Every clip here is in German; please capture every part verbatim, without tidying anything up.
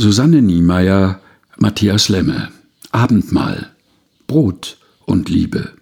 Susanne Niemeyer, Matthias Lemme. Abendmahl. Brot und Liebe.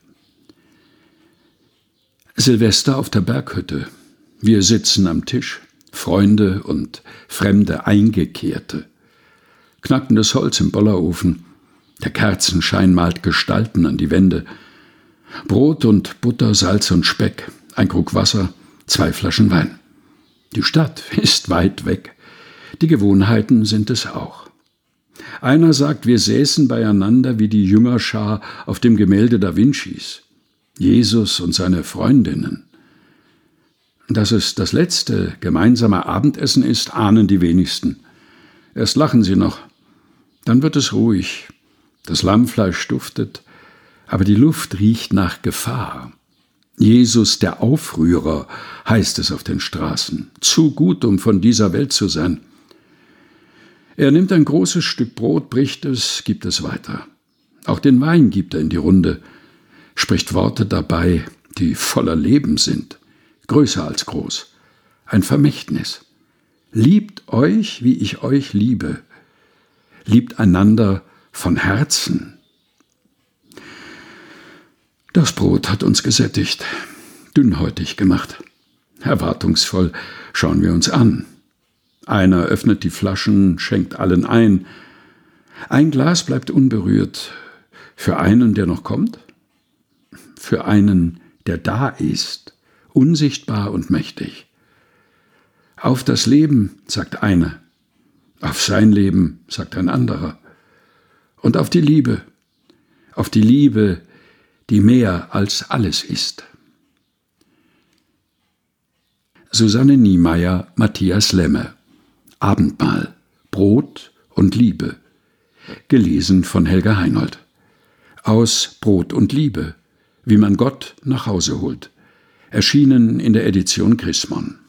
Silvester auf der Berghütte. Wir sitzen am Tisch, Freunde und fremde Eingekehrte. Knackendes Holz im Bollerofen. Der Kerzenschein malt Gestalten an die Wände. Brot und Butter, Salz und Speck, ein Krug Wasser, zwei Flaschen Wein. Die Stadt ist weit weg. Die Gewohnheiten sind es auch. Einer sagt, wir säßen beieinander wie die Jüngerschar auf dem Gemälde Da Vincis. Jesus und seine Freundinnen. Dass es das letzte gemeinsame Abendessen ist, ahnen die wenigsten. Erst lachen sie noch. Dann wird es ruhig. Das Lammfleisch duftet, aber die Luft riecht nach Gefahr. Jesus, der Aufrührer, heißt es auf den Straßen. Zu gut, um von dieser Welt zu sein. Er nimmt ein großes Stück Brot, bricht es, gibt es weiter. Auch den Wein gibt er in die Runde, spricht Worte dabei, die voller Leben sind, größer als groß. Ein Vermächtnis. Liebt euch, wie ich euch liebe. Liebt einander von Herzen. Das Brot hat uns gesättigt, dünnhäutig gemacht. Erwartungsvoll schauen wir uns an. Einer öffnet die Flaschen, schenkt allen ein. Ein Glas bleibt unberührt. Für einen, der noch kommt? Für einen, der da ist, unsichtbar und mächtig. Auf das Leben, sagt einer. Auf sein Leben, sagt ein anderer. Und auf die Liebe. Auf die Liebe, die mehr als alles ist. Susanne Niemeyer, Matthias Lemme. Abendmahl. Brot und Liebe. Gelesen von Helga Heinold. Aus Brot und Liebe. Wie man Gott nach Hause holt. Erschienen in der Edition Chrismon.